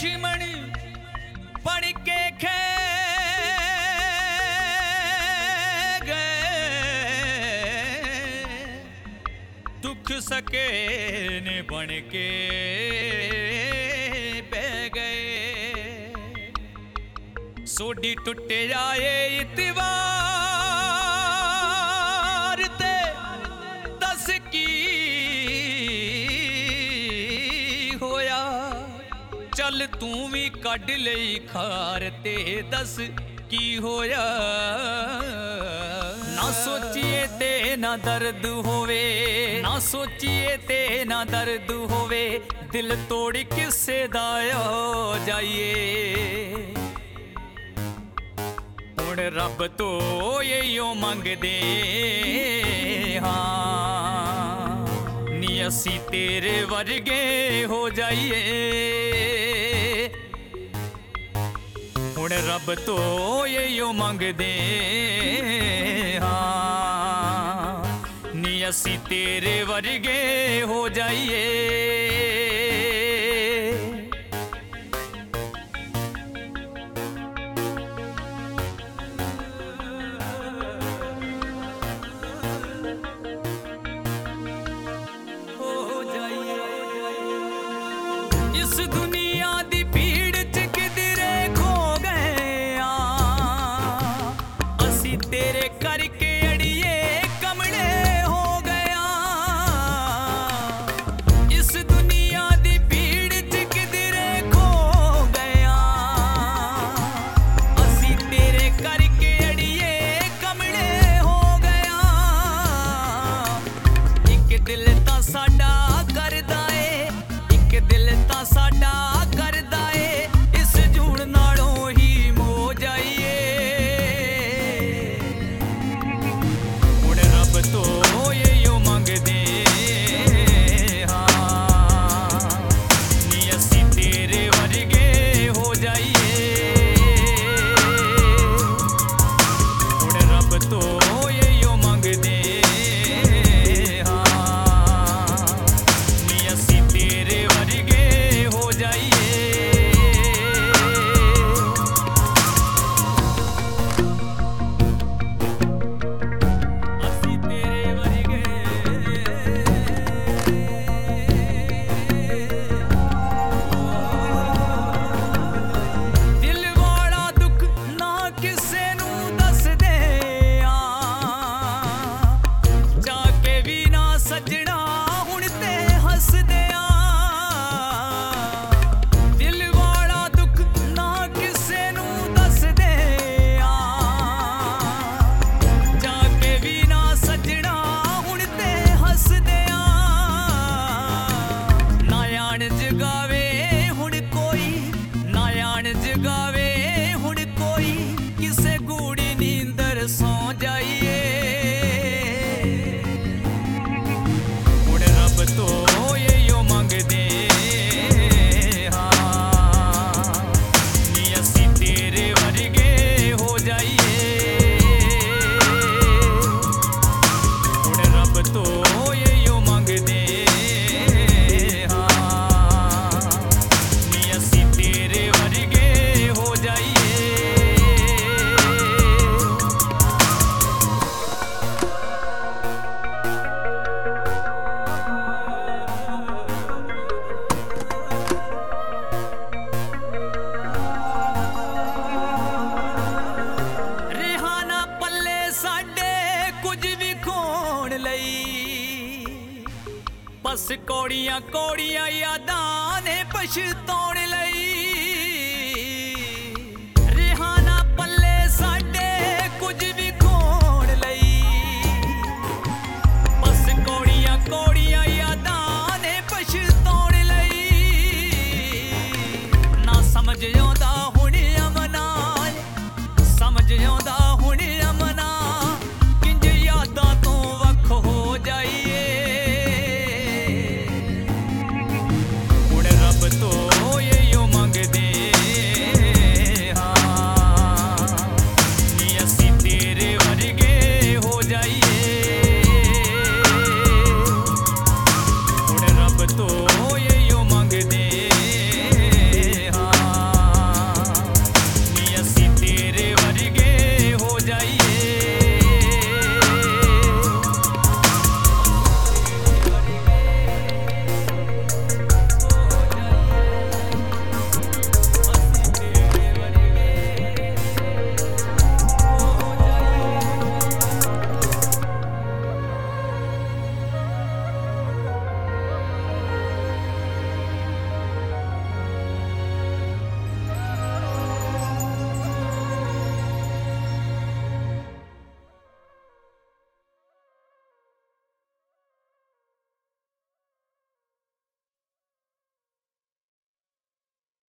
दुश्मन बन के खे गए, दुख सके ने बन के बह गए। सोडी टुट जाए इतवार ते दस की होया, चल तू भी कढ़ लई खार ते दस की होया। ना सोचिए ते ना दर्द होवे, ना सोचिए ते ना दर्द होवे, दिल तोड़ किसे दा जाइए। हुण रब तो इहो मंगदे हाँ, नी असी तेरे वर्गे हो जाइए। हुण रब तो इहो मंगदे हाँ, नी असी तेरे वर्गे हो जाइए। इस दुनिया दी भीड़ च किधरे खो गए आ, असी तेरे करके अड़िए कमले हो गया। इस दुनिया दी भीड़ च किधरे खो गया, असी तेरे करके अड़िए कमले हो गया। एक दिल तां साडा करदा ए, एक दिल तां साडा करदा ए, इस जून नालों ही मो जाइए। हुण रब तो इहो मंगदे हाँ, नी असी तेरे वर्गे हो जाइए। हुण रब तो इहो मंगदे हाँ, नी असी तेरे वर्गे हो जाइए। असी तेरे वर्गे दिल वाला दुख ना किसे नू दसदे आ, जाके भी ना सजना हुण ते हसदे आ। दिल वाला दुख ना किसे नू दसदे आ, जाके भी ना सजना हुण ते हसदे आ। ना आण जगावे हुण कोई, ना आण जगावे हुण कोई, किसे गूड़ी नींदर सौ जाइए। हुण रब तो इहो मंगदे हाँ, नी असी तेरे वर्गे हो जाइए। हुण रब तो इहो मंगदे हाँ, नी असी तेरे वर्गे हो जाइए। रिहाना पल्ले साडे कुछ भी खोण लई, बस कौड़ियां कौड़ियां यादां ने पछताउण लई।